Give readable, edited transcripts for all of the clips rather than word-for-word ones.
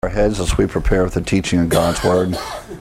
Our heads as we prepare for the teaching of God's Word.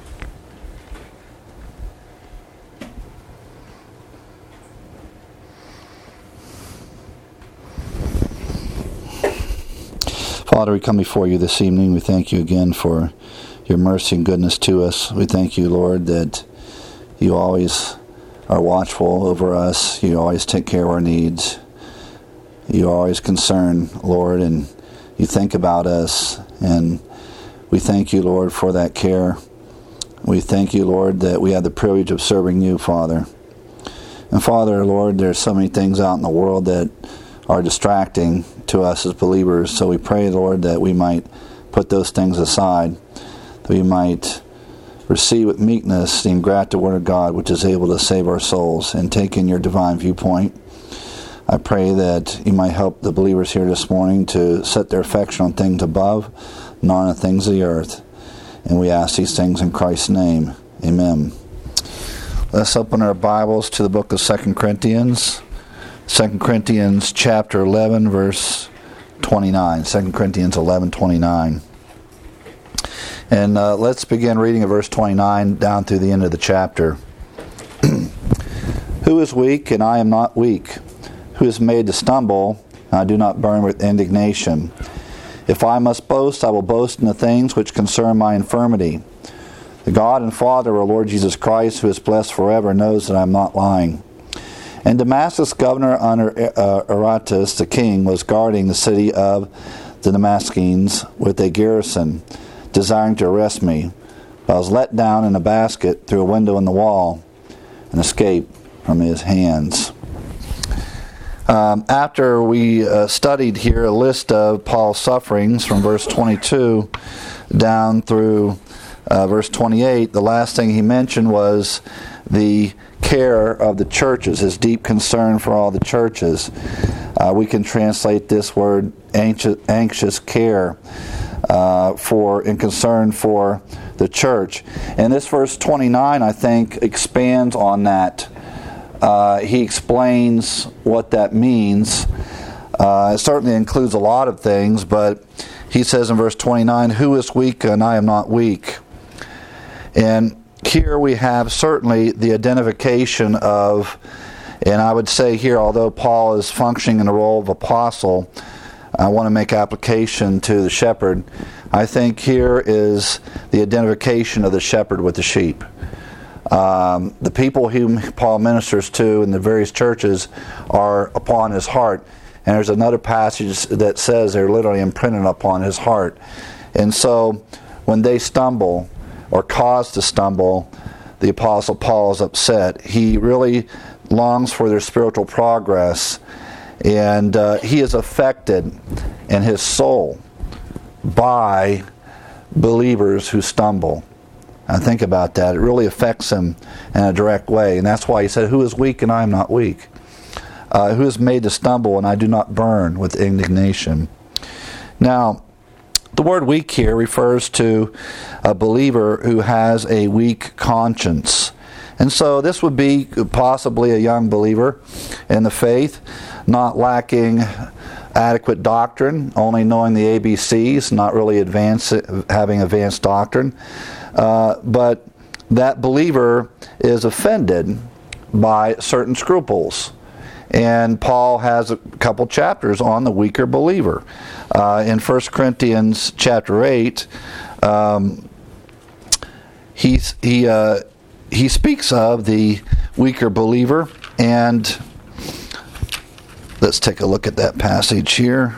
Father, we come before you this evening. We thank you again for your mercy and goodness to us. We thank you, Lord, that you always are watchful over us. You always take care of our needs. You are always concerned, Lord, and you think about us. And we thank you, Lord, for that care. We thank you, Lord, that we have the privilege of serving you, Father. And Father, Lord, there's so many things out in the world that are distracting to us as believers. So we pray, Lord, that we might put those things aside, that we might receive with meekness the ingratitude word of God, which is able to save our souls, and take in your divine viewpoint. I pray that you might help the believers here this morning to set their affection on things above, not on the things of the earth. And we ask these things in Christ's name. Amen. Let's open our Bibles to the book of 2 Corinthians. 2 Corinthians chapter 11, verse 29. 2 Corinthians 11:29. And let's begin reading at verse 29 down through the end of the chapter. Who is weak, and I am not weak? Who is made to stumble, and I do not burn with indignation? If I must boast, I will boast in the things which concern my infirmity. The God and Father of our Lord Jesus Christ, who is blessed forever, knows that I am not lying. And Damascus governor under Aretas the king was guarding the city of the Damascenes with a garrison, desiring to arrest me. But I was let down in a basket through a window in the wall and escaped from his hands. After we studied here a list of Paul's sufferings from verse 22 down through verse 28, the last thing he mentioned was the care of the churches, his deep concern for all the churches. We can translate this word anxious care for and concern for the church. And this verse 29, I think, expands on that. He explains what that means. It certainly includes a lot of things, but he says in verse 29, who is weak and I am not weak? And here we have certainly the identification of, and I would say here, although Paul is functioning in the role of apostle, I want to make application to the shepherd. I think here is the identification of the shepherd with the sheep. The people whom Paul ministers to in the various churches are upon his heart. And there's another passage that says they're literally imprinted upon his heart. And so when they stumble or cause to stumble, the Apostle Paul is upset. He really longs for their spiritual progress. And he is affected in his soul by believers who stumble. And think about that. It really affects him in a direct way. And that's why he said, who is weak and I am not weak? Who is made to stumble and I do not burn with indignation? Now, the word weak here refers to a believer who has a weak conscience. And so this would be possibly a young believer in the faith, not lacking adequate doctrine, only knowing the ABCs, not really having advanced doctrine. But that believer is offended by certain scruples. And Paul has a couple chapters on the weaker believer. In 1 Corinthians chapter 8, he speaks of the weaker believer, and let's take a look at that passage here.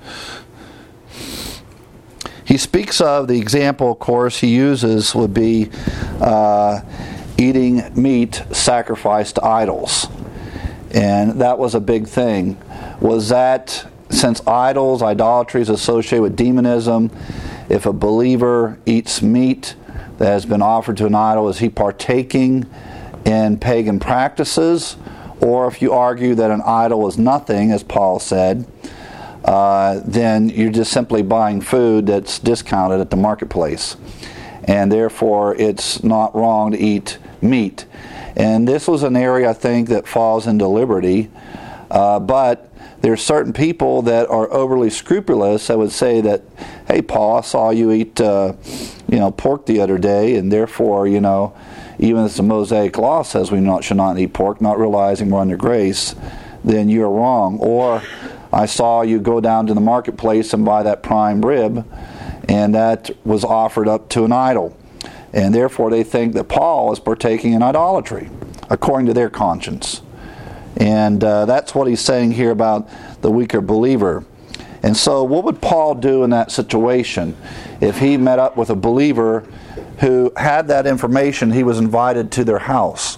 He speaks of the example, of course, he uses would be eating meat sacrificed to idols. And that was a big thing. Was that, since idolatry is associated with demonism, if a believer eats meat that has been offered to an idol, is he partaking in pagan practices? Or if you argue that an idol is nothing, as Paul said, then you're just simply buying food that's discounted at the marketplace. And therefore, it's not wrong to eat meat. And this was an area, I think, that falls into liberty. But there's certain people that are overly scrupulous that would say that, hey, Paul, I saw you eat pork the other day, and therefore, even as the Mosaic law says we should not eat pork, not realizing we're under grace, then you're wrong. Or I saw you go down to the marketplace and buy that prime rib, and that was offered up to an idol. And therefore they think that Paul is partaking in idolatry, according to their conscience. And that's what he's saying here about the weaker believer. And so what would Paul do in that situation? If he met up with a believer who had that information, he was invited to their house.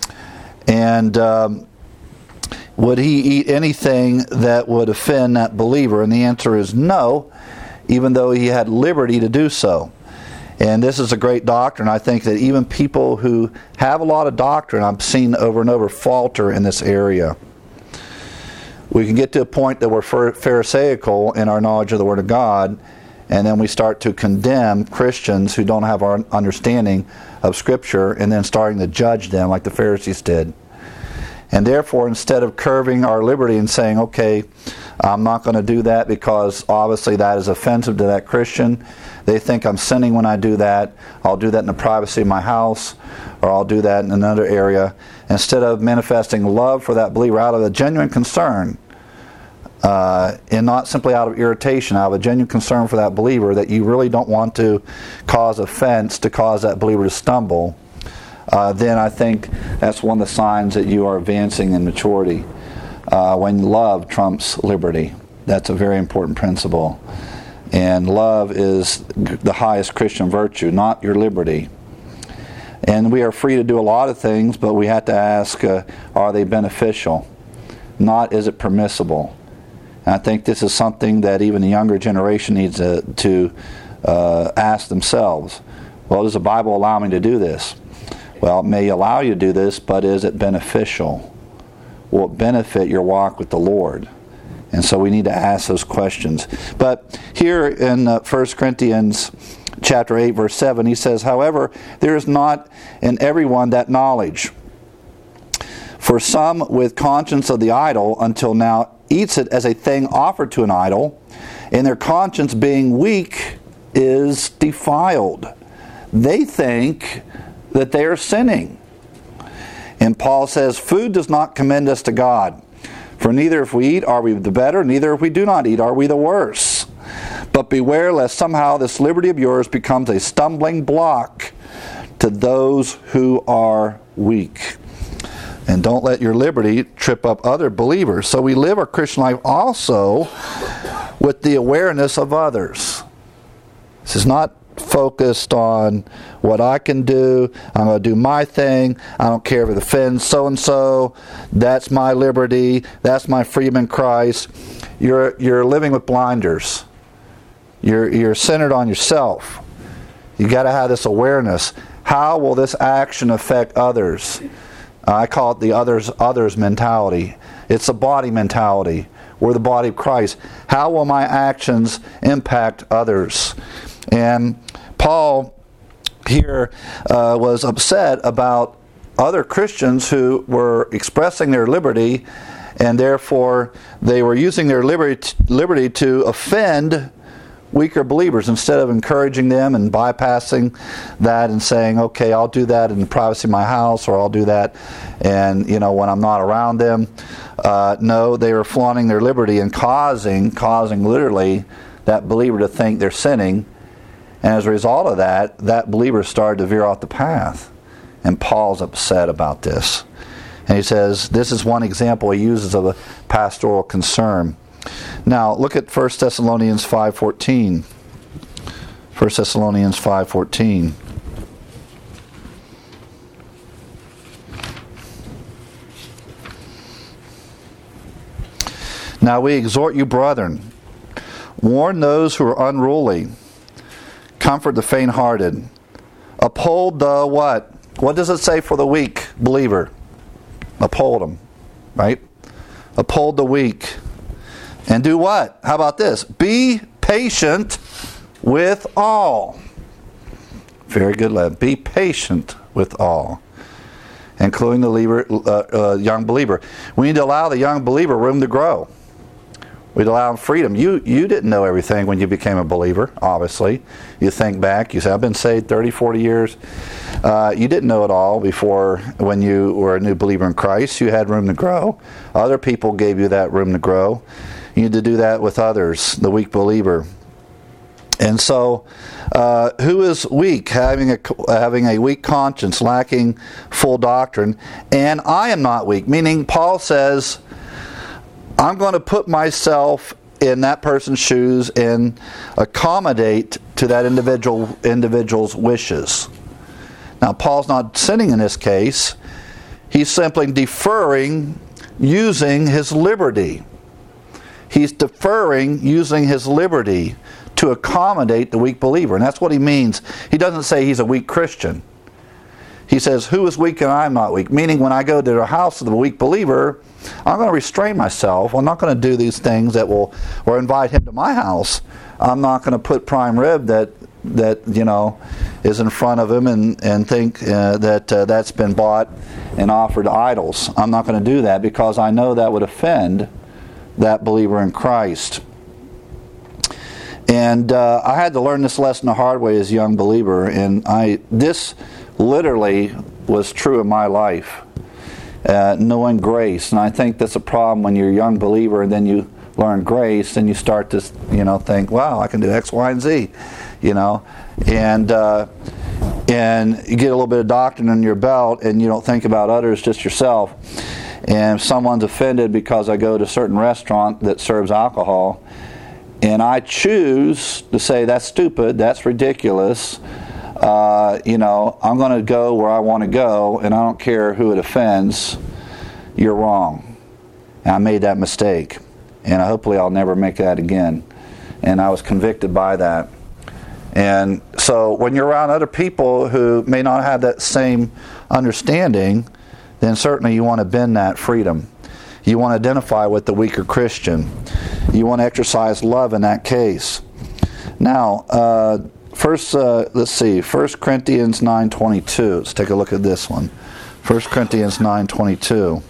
And would he eat anything that would offend that believer? And the answer is no, even though he had liberty to do so. And this is a great doctrine. I think that even people who have a lot of doctrine, I've seen over and over, falter in this area. We can get to a point that we're pharisaical in our knowledge of the Word of God, and then we start to condemn Christians who don't have our understanding of Scripture, and then starting to judge them like the Pharisees did. And therefore, instead of curbing our liberty and saying, okay, I'm not going to do that because obviously that is offensive to that Christian, they think I'm sinning when I do that. I'll do that in the privacy of my house, or I'll do that in another area. Instead of manifesting love for that believer out of a genuine concern, and not simply out of irritation, out of a genuine concern for that believer, that you really don't want to cause offense to cause that believer to stumble, then I think that's one of the signs that you are advancing in maturity. When love trumps liberty. That's a very important principle. And love is the highest Christian virtue, not your liberty. And we are free to do a lot of things, but we have to ask, are they beneficial? Not, is it permissible? And I think this is something that even the younger generation needs to ask themselves. Well, does the Bible allow me to do this? Well, it may allow you to do this, but is it beneficial? Will it benefit your walk with the Lord? And so we need to ask those questions. But here in 1 Corinthians chapter 8, verse 7, he says, however, there is not in everyone that knowledge. For some with conscience of the idol until now eats it as a thing offered to an idol, and their conscience being weak is defiled. They think that they are sinning. And Paul says, food does not commend us to God. For neither if we eat are we the better, neither if we do not eat are we the worse. But beware lest somehow this liberty of yours becomes a stumbling block to those who are weak. And don't let your liberty trip up other believers. So we live our Christian life also with the awareness of others. This is not focused on what I can do. I'm going to do my thing. I don't care if it offends so-and-so. That's my liberty. That's my freedom in Christ. You're living with blinders. You're centered on yourself. You got to have this awareness. How will this action affect others? I call it the others mentality. It's a body mentality. We're the body of Christ. How will my actions impact others? And Paul here was upset about other Christians who were expressing their liberty, and therefore they were using their liberty to offend weaker believers instead of encouraging them and bypassing that and saying, okay, I'll do that in the privacy of my house, or I'll do that and when I'm not around them. No, they were flaunting their liberty and causing literally that believer to think they're sinning. And as a result of that, that believer started to veer off the path. And Paul's upset about this. And he says, this is one example he uses of a pastoral concern. Now, look at 1 Thessalonians 5:14. 1 Thessalonians 5:14. Now we exhort you, brethren, warn those who are unruly, comfort the faint-hearted, uphold the what? What does it say for the weak believer? Uphold them, right? Uphold the weak. And do what? How about this? Be patient with all. Very good, lad. Be patient with all, including the young believer. We need to allow the young believer room to grow. We'd allow them freedom. You didn't know everything when you became a believer, obviously. You think back, you say, I've been saved 30, 40 years. You didn't know it all before when you were a new believer in Christ. You had room to grow. Other people gave you that room to grow. You need to do that with others, the weak believer. And so, who is weak, having a weak conscience, lacking full doctrine? And I am not weak, meaning Paul says, I'm going to put myself in that person's shoes and accommodate to that individual's wishes. Now, Paul's not sinning in this case. He's simply deferring using his liberty. He's deferring using his liberty to accommodate the weak believer. And that's what he means. He doesn't say he's a weak Christian. He says, who is weak and I'm not weak? Meaning when I go to the house of the weak believer, I'm going to restrain myself. I'm not going to do these things or invite him to my house. I'm not going to put prime rib that is in front of him and think that's been bought and offered to idols. I'm not going to do that because I know that would offend that believer in Christ. And I had to learn this lesson the hard way as a young believer, and this literally was true in my life, knowing grace. And I think that's a problem when you're a young believer and then you learn grace and you start to think, wow, I can do X, Y, and Z, and you get a little bit of doctrine in your belt and you don't think about others, just yourself. And if someone's offended because I go to a certain restaurant that serves alcohol, and I choose to say, that's stupid, that's ridiculous, I'm going to go where I want to go, and I don't care who it offends, you're wrong. And I made that mistake, and hopefully I'll never make that again. And I was convicted by that. And so when you're around other people who may not have that same understanding, then certainly you want to bend that freedom. You want to identify with the weaker Christian. You want to exercise love in that case. Now, let's see, 1 Corinthians 9:22. Let's take a look at this one. 1 Corinthians 9:22.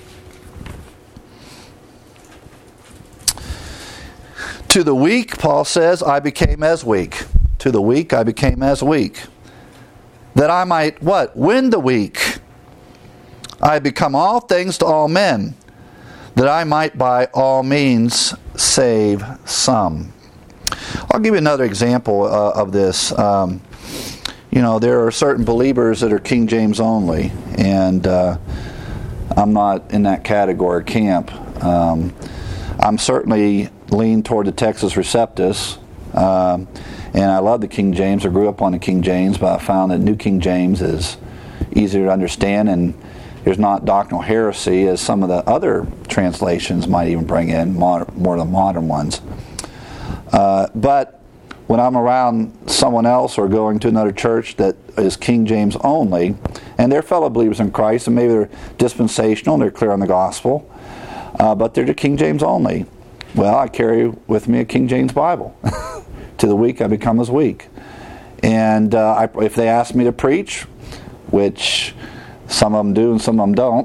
To the weak, Paul says, I became as weak. To the weak, I became as weak. That I might, what? Win the weak. I become all things to all men, that I might by all means save some. I'll give you another example of this. There are certain believers that are King James only, and I'm not in that category camp. I'm certainly lean toward the Textus Receptus, and I love the King James. I grew up on the King James, but I found that New King James is easier to understand, and there's not doctrinal heresy as some of the other translations might even bring in, more of the modern ones. But when I'm around someone else or going to another church that is King James only, and they're fellow believers in Christ, and maybe they're dispensational, and they're clear on the gospel, but they're the King James only, well, I carry with me a King James Bible. To the weak, I become as weak. And if they ask me to preach, which some of them do and some of them don't,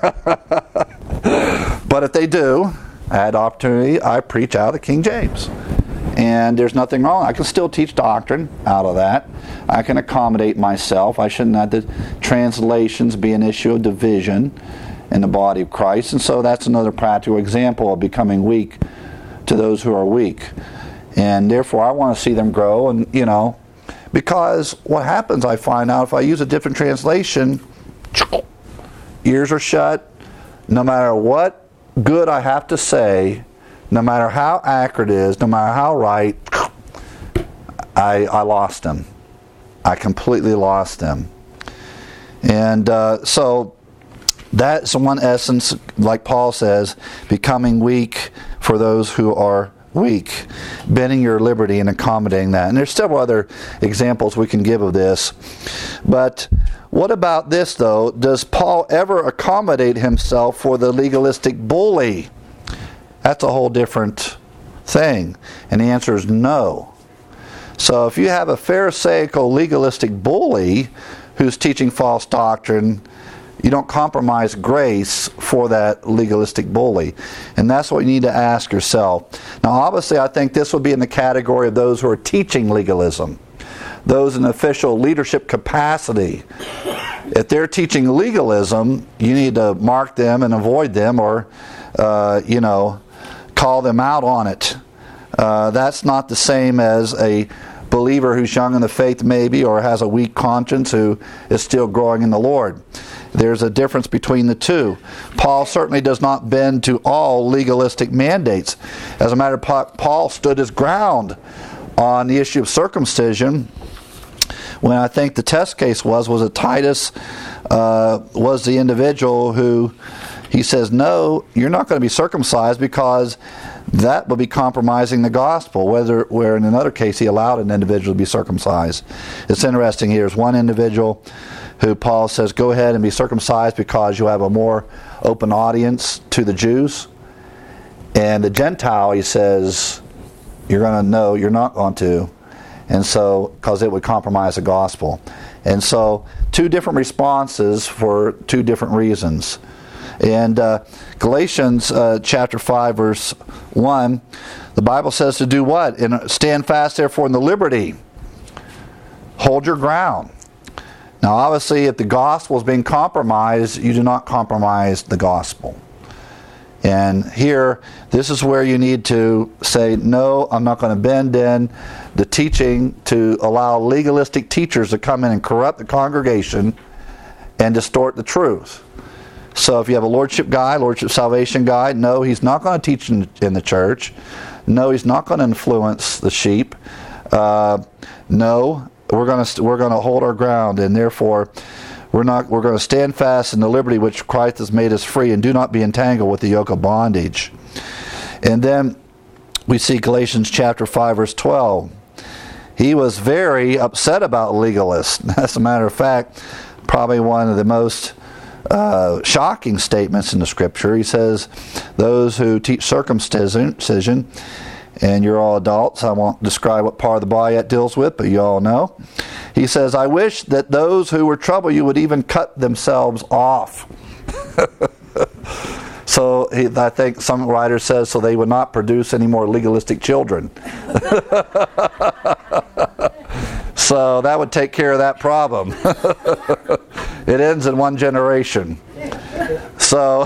but if they do, I had opportunity, I preach out of King James. And there's nothing wrong. I can still teach doctrine out of that. I can accommodate myself. I shouldn't have the translations be an issue of division in the body of Christ. And so that's another practical example of becoming weak to those who are weak. And therefore I want to see them grow, and because what happens, I find out, if I use a different translation, ears are shut. No matter what good I have to say, no matter how accurate it is, no matter how right, I lost them. I completely lost them. And so that's one essence, like Paul says, becoming weak for those who are weak, bending your liberty and accommodating that. And there's several other examples we can give of this. But what about this, though? Does Paul ever accommodate himself for the legalistic bully? That's a whole different thing. And the answer is no. So if you have a pharisaical legalistic bully who's teaching false doctrine, you don't compromise grace for that legalistic bully. And that's what you need to ask yourself. Now, obviously, I think this would be in the category of those who are teaching legalism, those in official leadership capacity. If they're teaching legalism, you need to mark them and avoid them, or call them out on it. That's not the same as a believer who's young in the faith maybe, or has a weak conscience, who is still growing in the Lord. There's a difference between the two. Paul certainly does not bend to all legalistic mandates. As a matter of fact, Paul stood his ground on the issue of circumcision, when I think the test case was that Titus was the individual who, he says, no, you're not going to be circumcised, because that would be compromising the gospel, where in another case he allowed an individual to be circumcised. It's interesting, here's one individual who Paul says, go ahead and be circumcised because you have a more open audience to the Jews. And the Gentile, he says, you're going to know you're not going to. And so, because it would compromise the gospel. And so, two different responses for two different reasons. And Galatians chapter 5, verse 1, the Bible says to do what? And stand fast, therefore, in the liberty. Hold your ground. Now, obviously, if the gospel is being compromised, you do not compromise the gospel. And here, this is where you need to say, no, I'm not going to bend in the teaching to allow legalistic teachers to come in and corrupt the congregation and distort the truth. So if you have a lordship guy, lordship salvation guy, no, he's not going to teach in the church. No, he's not going to influence the sheep. No, we're going to hold our ground, and therefore we're going to stand fast in the liberty which Christ has made us free, and do not be entangled with the yoke of bondage. And then we see Galatians chapter 5, verse 12. He was very upset about legalists. As a matter of fact, probably one of the most shocking statements in the Scripture. He says, those who teach circumcision, and you're all adults, I won't describe what part of the body that deals with, but you all know. He says, I wish that those who would trouble you would even cut themselves off. So I think some writer says, so they would not produce any more legalistic children. So that would take care of that problem. It ends in one generation. So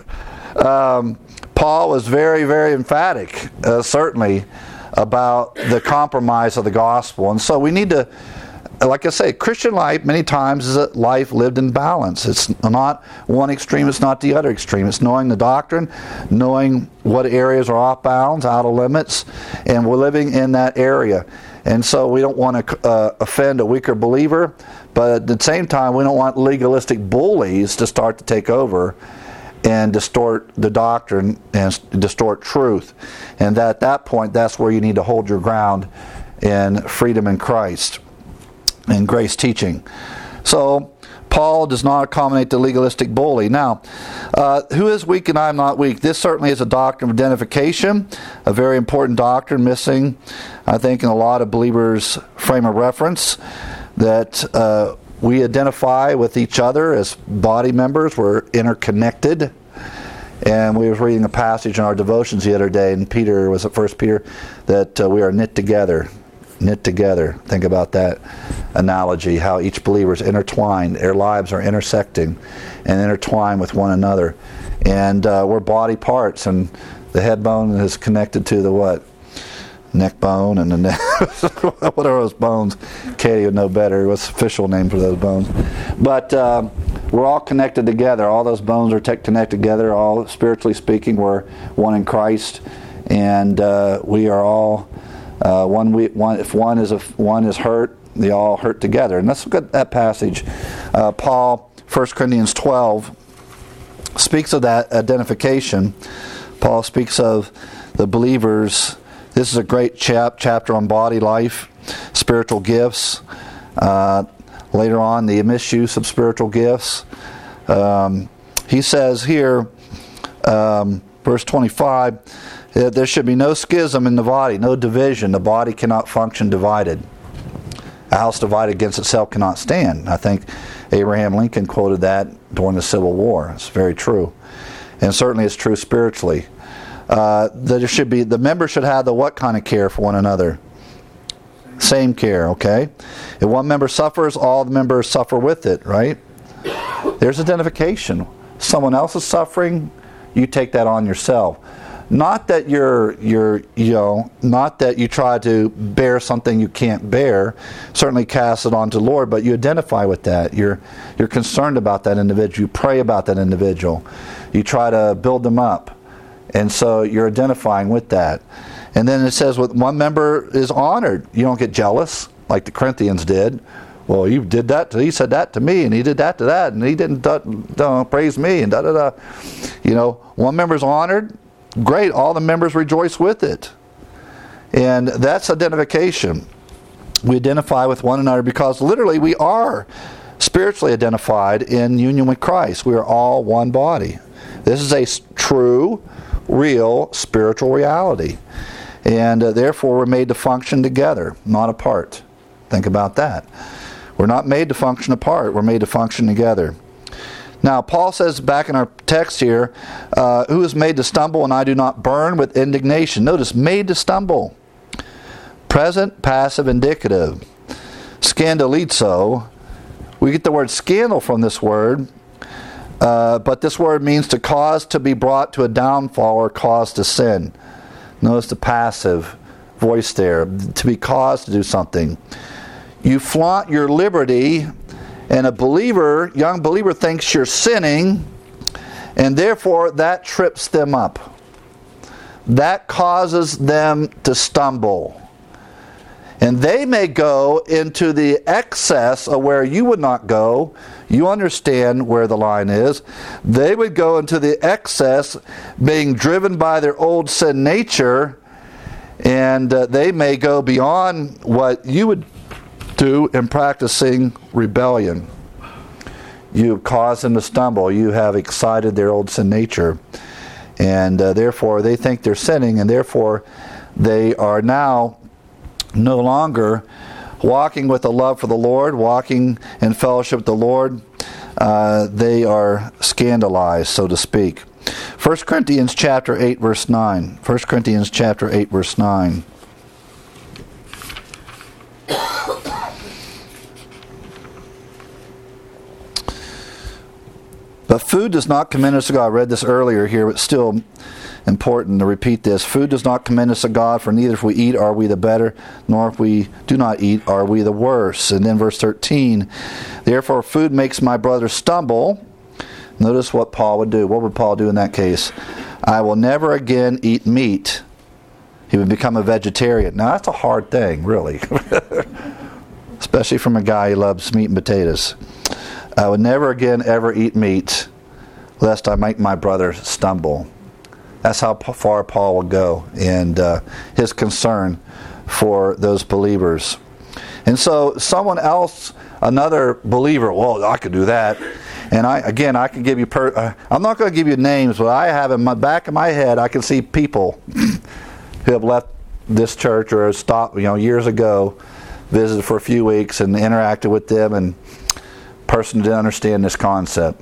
Paul was very, very emphatic, certainly, about the compromise of the gospel. And so we need to, like I say, Christian life many times is a life lived in balance. It's not one extreme, it's not the other extreme. It's knowing the doctrine, knowing what areas are off bounds, out of limits, and we're living in that area. And so we don't want to offend a weaker believer, but at the same time we don't want legalistic bullies to start to take over and distort the doctrine and distort truth. And at that point, that's where you need to hold your ground in freedom in Christ and grace teaching. So Paul does not accommodate the legalistic bully. Now, who is weak and I am not weak? This certainly is a doctrine of identification, a very important doctrine missing, I think, in a lot of believers' frame of reference, that we identify with each other as body members. We're interconnected. And we were reading a passage in our devotions the other day, and Peter, was it 1 Peter, that we are knit together. Knit together. Think about that analogy, how each believer is intertwined. Their lives are intersecting and intertwined with one another. And we're body parts, and the head bone is connected to the what? Neck bone and the neck. What are those bones? Katie would know better. What's the official name for those bones? But we're all connected together. All those bones are connected together. All spiritually speaking, we're one in Christ, and we are all one. If one is hurt, they all hurt together. And let's look at that passage. Paul, 1 Corinthians 12, speaks of that identification. Paul speaks of the believers. This is a great chapter on body life, spiritual gifts. Later on, the misuse of spiritual gifts. He says here, verse 25, there should be no schism in the body, no division. The body cannot function divided. A house divided against itself cannot stand. I think Abraham Lincoln quoted that during the Civil War. It's very true. And certainly it's true spiritually. The members should have the what kind of care for one another? Same care, okay? If one member suffers, all the members suffer with it, right? There's identification. Someone else is suffering, you take that on yourself. Not that not that you try to bear something you can't bear. Certainly cast it on to the Lord, but you identify with that. You're concerned about that individual. You pray about that individual. You try to build them up. And so you're identifying with that. And then it says with one member is honored. You don't get jealous like the Corinthians did. Well, you did that. He said that to me, and he did that to that, and he didn't praise me, and da-da-da. One member's honored. Great, all the members rejoice with it. And that's identification. We identify with one another because literally we are spiritually identified in union with Christ. We are all one body. This is a true, real spiritual reality. And therefore we're made to function together, not apart. Think about that. We're not made to function apart. We're made to function together. Now, Paul says back in our text here, who is made to stumble and I do not burn with indignation. Notice, made to stumble. Present, passive, indicative. Scandalizo. We get the word scandal from this word, but this word means to cause to be brought to a downfall or cause to sin. Notice the passive voice there, to be caused to do something. You flaunt your liberty, and young believer thinks you're sinning, and therefore that trips them up. That causes them to stumble. And they may go into the excess of where you would not go. You understand where the line is. They would go into the excess, being driven by their old sin nature, and they may go beyond what you would do in practicing rebellion. You have caused them to stumble. You have excited their old sin nature. And therefore they think they're sinning, and therefore they are now no longer walking with a love for the Lord, walking in fellowship with the Lord. They are scandalized, so to speak. 1 Corinthians chapter 8, verse 9. 1 Corinthians chapter 8, verse 9. But food does not commend us to God. I read this earlier here, but still important to repeat this. Food does not commend us to God, for neither if we eat are we the better, nor if we do not eat are we the worse. And then verse 13, therefore food makes my brother stumble. Notice what Paul would do. What would Paul do in that case? I will never again eat meat. He would become a vegetarian. Now that's a hard thing, really. Especially from a guy who loves meat and potatoes. I would never again ever eat meat, lest I make my brother stumble. That's how far Paul would go, and his concern for those believers. And so someone else, another believer, well, I could do that. And I can give you, I'm not going to give you names, but I have in my back of my head, I can see people who have left this church or stopped, years ago, visited for a few weeks and interacted with them, and person didn't understand this concept.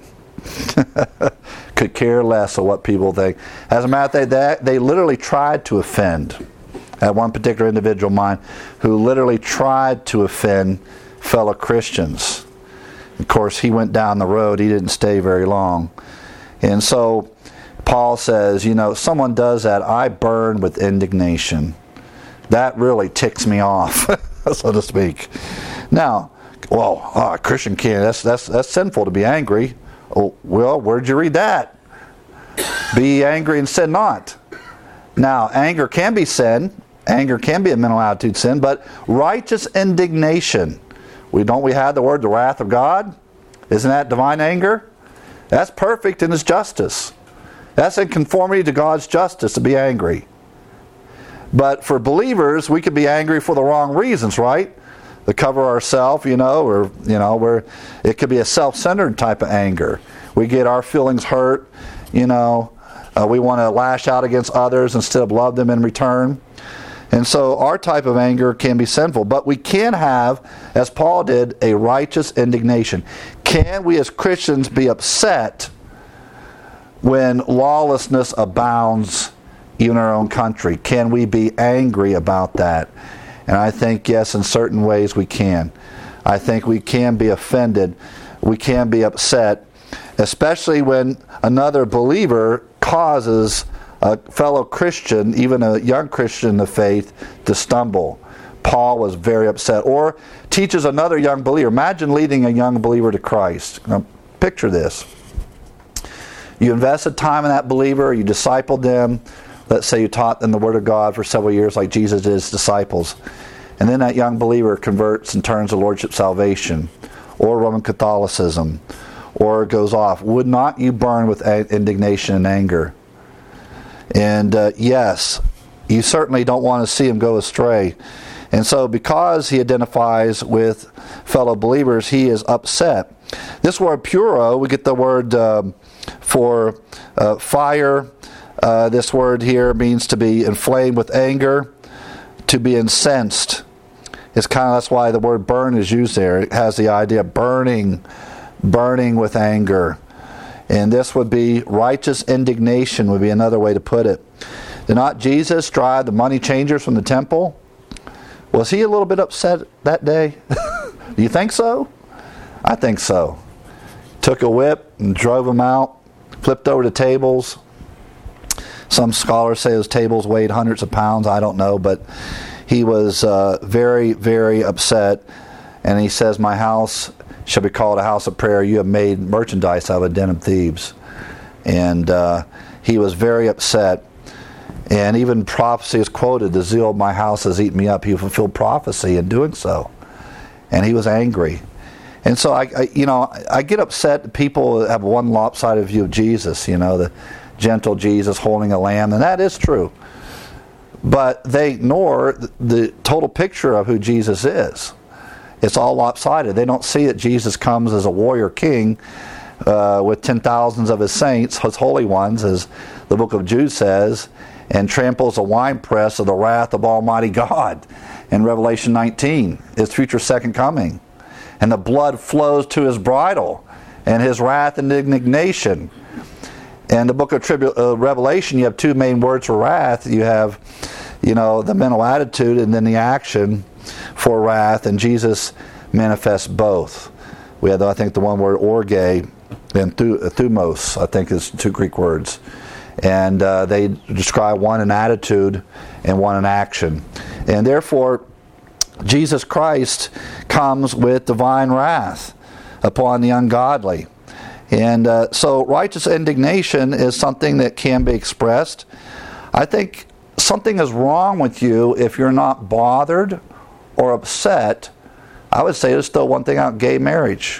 Could care less of what people think. As a matter of fact, they literally tried to offend. I had one particular individual of mine who literally tried to offend fellow Christians. Of course, he went down the road. He didn't stay very long. And so Paul says, someone does that, I burn with indignation. That really ticks me off, so to speak. Now, a Christian can't. That's sinful to be angry. Oh, well, where'd you read that? Be angry and sin not. Now, anger can be sin. Anger can be a mental attitude sin, but righteous indignation. We have the word, the wrath of God? Isn't that divine anger? That's perfect in His justice. That's in conformity to God's justice to be angry. But for believers, we could be angry for the wrong reasons, right? To cover ourselves, or where it could be a self-centered type of anger. We get our feelings hurt, we want to lash out against others instead of love them in return. And so our type of anger can be sinful. But we can have, as Paul did, a righteous indignation. Can we as Christians be upset when lawlessness abounds even in our own country? Can we be angry about that? And I think, yes, in certain ways we can. I think we can be offended. We can be upset, especially when another believer causes a fellow Christian, even a young Christian in the faith, to stumble. Paul was very upset. Or teaches another young believer. Imagine leading a young believer to Christ. Now, picture this. You invested time in that believer, you discipled them. Let's say you taught them the Word of God for several years like Jesus did his disciples. And then that young believer converts and turns to Lordship salvation, or Roman Catholicism, or goes off. Would not you burn with indignation and anger? And yes, you certainly don't want to see him go astray. And so because he identifies with fellow believers, he is upset. This word puro, we get the word for fire. This word here means to be inflamed with anger, to be incensed. That's why the word burn is used there. It has the idea of burning with anger. And this would be righteous indignation, would be another way to put it. Did not Jesus drive the money changers from the temple? Was he a little bit upset that day? Do you think so? I think so. Took a whip and drove them out, flipped over the tables. Some scholars say those tables weighed hundreds of pounds. I don't know, but he was very, very upset. And he says, my house shall be called a house of prayer. You have made merchandise out of a den of thieves. And he was very upset. And even prophecy is quoted, the zeal of my house has eaten me up. He fulfilled prophecy in doing so. And he was angry. And so I get upset that people have one lopsided view of Jesus, the gentle Jesus holding a lamb, and that is true. But they ignore the total picture of who Jesus is. It's all lopsided. They don't see that Jesus comes as a warrior king with 10,000s of his saints, his holy ones, as the book of Jude says, and tramples the winepress of the wrath of Almighty God in Revelation 19, his future second coming. And the blood flows to his bridle, and his wrath and indignation. And the book of Revelation, you have two main words for wrath. You have, the mental attitude and then the action for wrath, and Jesus manifests both. We have, I think, the one word orge and thumos, I think is two Greek words. And they describe one in attitude and one in action. And therefore, Jesus Christ comes with divine wrath upon the ungodly. And so righteous indignation is something that can be expressed. I think something is wrong with you if you're not bothered or upset. I would say there's still one thing out: gay marriage.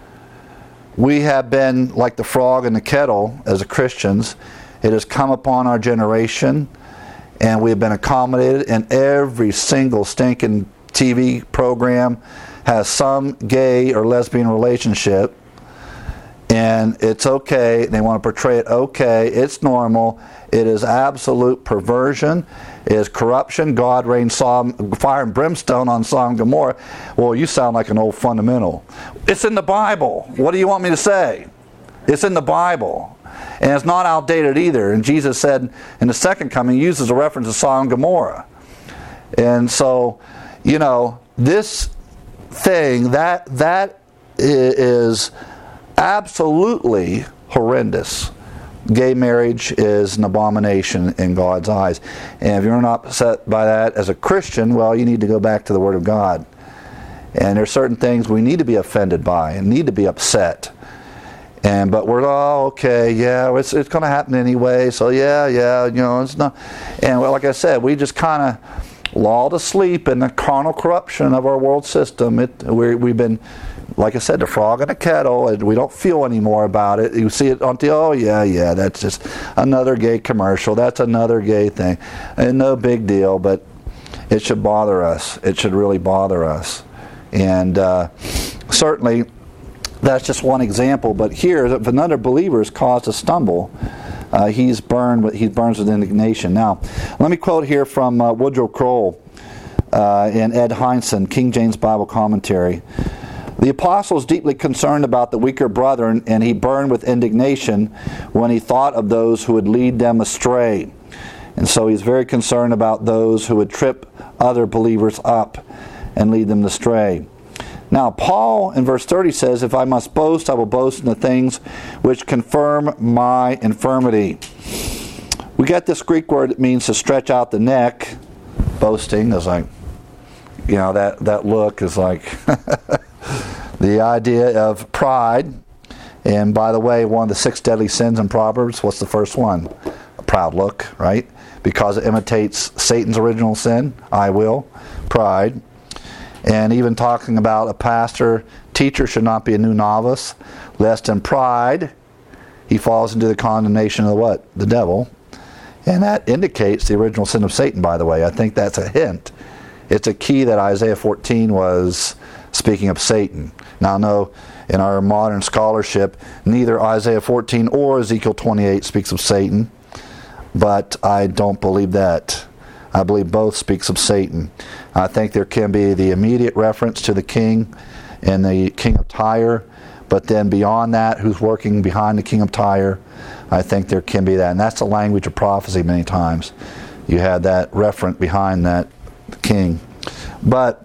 We have been like the frog in the kettle as Christians. It has come upon our generation, and we have been accommodated, and every single stinking TV program has some gay or lesbian relationship, and it's okay. They want to portray it okay. It's normal. It is absolute perversion. It is corruption. God rained fire and brimstone on Sodom and Gomorrah. Well, you sound like an old fundamental. It's in the Bible. What do you want me to say? It's in the Bible. And it's not outdated either. And Jesus said in the second coming, he uses a reference to Sodom and Gomorrah. And so, this thing, that is absolutely horrendous. Gay marriage is an abomination in God's eyes. And if you're not upset by that as a Christian, well, you need to go back to the Word of God. And there are certain things we need to be offended by and need to be upset. But we're okay, yeah, it's going to happen anyway, so yeah, it's not. And like I said, we just kind of lulled asleep in the carnal corruption of our world system. We've been, like I said, the frog in a kettle, and we don't feel anymore about it. You see it on TV, that's just another gay commercial, that's another gay thing. And no big deal, but it should bother us. It should really bother us. And certainly, that's just one example. But here, if another believer is caused to stumble, he burns with indignation. Now, let me quote here from Woodrow Kroll and Ed Hindson, King James Bible Commentary. The apostle is deeply concerned about the weaker brethren, and he burned with indignation when he thought of those who would lead them astray. And so he's very concerned about those who would trip other believers up and lead them astray. Now, Paul in verse 30 says, if I must boast, I will boast in the things which confirm my infirmity. We get this Greek word that means to stretch out the neck. Boasting is like, that look is like the idea of pride. And by the way, one of the 6 deadly sins in Proverbs, what's the first one? A proud look, right? Because it imitates Satan's original sin, I will, pride. And even talking about a pastor, teacher should not be a new novice, lest in pride he falls into the condemnation of what? The devil. And that indicates the original sin of Satan, by the way. I think that's a hint. It's a key that Isaiah 14 was speaking of Satan. Now, no, in our modern scholarship, neither Isaiah 14 or Ezekiel 28 speaks of Satan, but I don't believe that. I believe both speaks of Satan. I think there can be the immediate reference to the king and the king of Tyre, but then beyond that, who's working behind the king of Tyre, I think there can be that. And that's the language of prophecy many times. You had that reference behind that king. But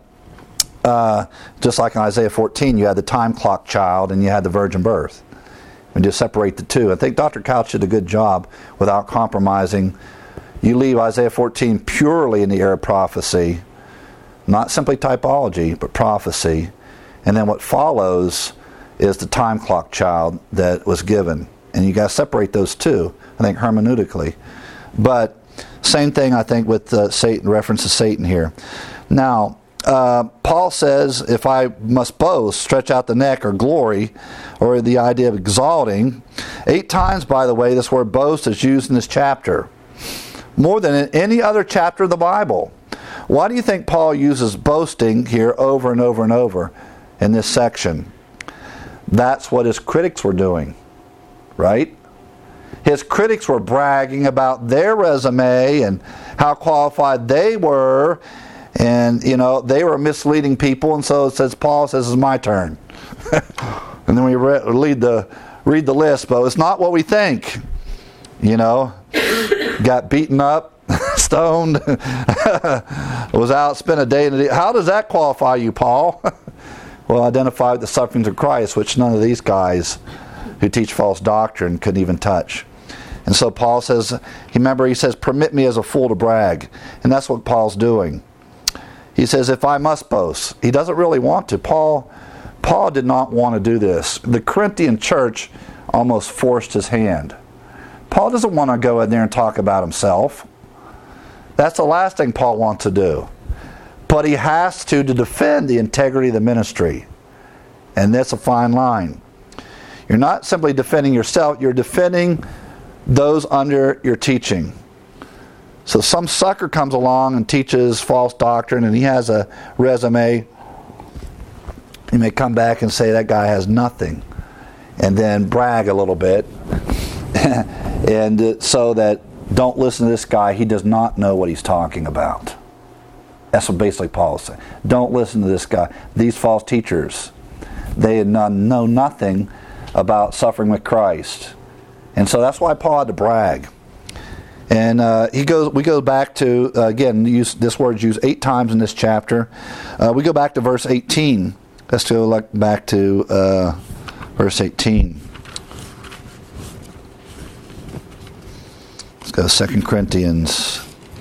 just like in Isaiah 14, you had the time clock child and you had the virgin birth. And just separate the two. I think Dr. Couch did a good job without compromising. You leave Isaiah 14 purely in the era of prophecy, not simply typology, but prophecy. And then what follows is the time clock child that was given. And you got to separate those two, I think, hermeneutically. But same thing, I think, with Satan, reference to Satan here. Now, Paul says, if I must boast, stretch out the neck, or glory, or the idea of exalting. 8 times, by the way, this word boast is used in this chapter. More than in any other chapter of the Bible. Why do you think Paul uses boasting here over and over and over in this section? That's what his critics were doing, right? His critics were bragging about their resume and how qualified they were, and they were misleading people, and so Paul says it's my turn. And then we read the list, but it's not what we think. Got beaten up, stoned, was out, spent a day in the... How does that qualify you, Paul? Well, identify with the sufferings of Christ, which none of these guys who teach false doctrine couldn't even touch. And so Paul says, he says, permit me as a fool to brag. And that's what Paul's doing. He says, if I must boast. He doesn't really want to. Paul did not want to do this. The Corinthian church almost forced his hand. Paul doesn't want to go in there and talk about himself. That's the last thing Paul wants to do. But he has to defend the integrity of the ministry. And that's a fine line. You're not simply defending yourself, you're defending those under your teaching. So some sucker comes along and teaches false doctrine and he has a resume. You may come back and say that guy has nothing. And then brag a little bit. And so that don't listen to this guy, he does not know what he's talking about. That's what basically Paul is saying. Don't listen to this guy. These false teachers, they know nothing about suffering with Christ. And so that's why Paul had to brag. And we go back to, again, this word's used 8 times in this chapter. We go back to verse 18. Let's go back to verse 18. Let's go to 2 Corinthians.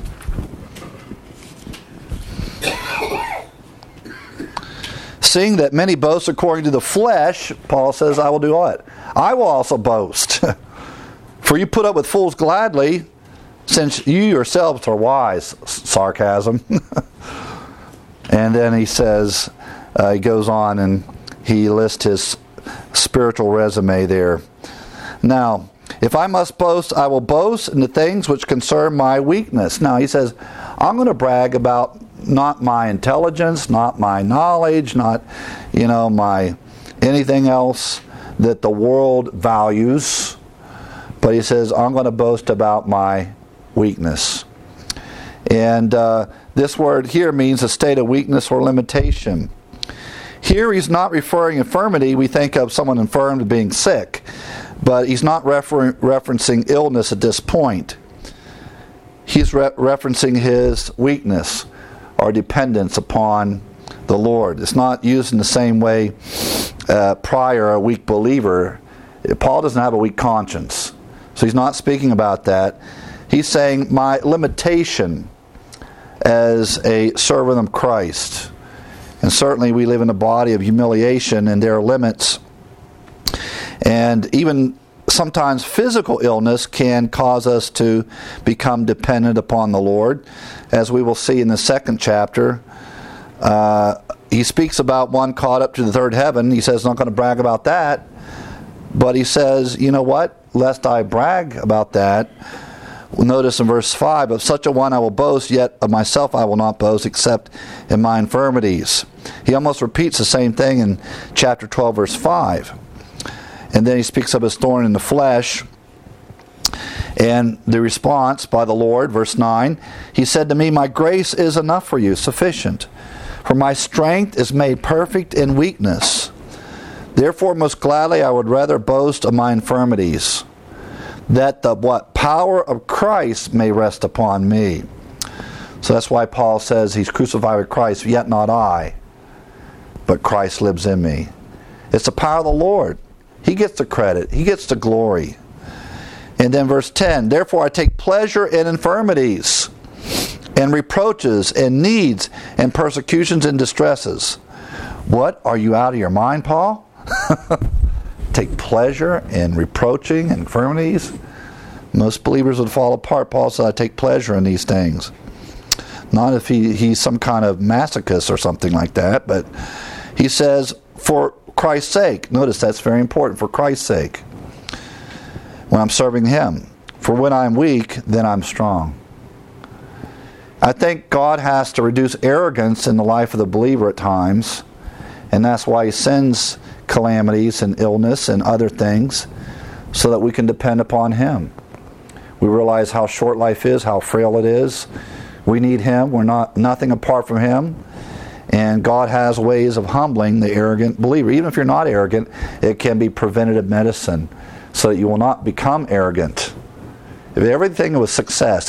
Seeing that many boast according to the flesh, Paul says, I will do what? I will also boast. For you put up with fools gladly, since you yourselves are wise. Sarcasm. And then he says, he goes on and he lists his spiritual resume there. Now, if I must boast, I will boast in the things which concern my weakness. Now, he says, I'm going to brag about not my intelligence, not my knowledge, not, my anything else that the world values, But he says, I'm going to boast about my weakness. And this word here means a state of weakness or limitation. Here he's not referring infirmity. We think of someone infirm as being sick. But he's not referencing illness at this point. He's referencing his weakness or dependence upon the Lord. It's not used in the same way prior a weak believer. Paul doesn't have a weak conscience. So he's not speaking about that. He's saying my limitation as a servant of Christ. And certainly we live in a body of humiliation, and there are limits. And even sometimes physical illness can cause us to become dependent upon the Lord. As we will see in the second chapter, he speaks about one caught up to the third heaven. He says, not going to brag about that. But he says, you know what? Lest I brag about that. Notice in verse 5, of such a one I will boast, yet of myself I will not boast, except in my infirmities. He almost repeats the same thing in chapter 12, verse 5. And then he speaks of his thorn in the flesh. And the response by the Lord, verse 9, he said to me, my grace is enough for you, sufficient. For my strength is made perfect in weakness. Therefore most gladly I would rather boast of my infirmities, that the power of Christ may rest upon me. So that's why Paul says he's crucified with Christ, yet not I, but Christ lives in me. It's the power of the Lord. He gets the credit. He gets the glory. And then verse 10, therefore I take pleasure in infirmities and reproaches and needs and persecutions and distresses. What? Are you out of your mind, Paul? Take pleasure in reproaching and infirmities? Most believers would fall apart. Paul said, I take pleasure in these things. Not if he's some kind of masochist or something like that, but he says, for Christ's sake. Notice that's very important, for Christ's sake. When I'm serving Him. For when I'm weak, then I'm strong. I think God has to reduce arrogance in the life of the believer at times, and that's why He sends calamities and illness and other things, so that we can depend upon Him. We realize how short life is, how frail it is. We need Him. We're nothing apart from Him. And God has ways of humbling the arrogant believer. Even if you're not arrogant, it can be preventative medicine so that you will not become arrogant. If everything was success,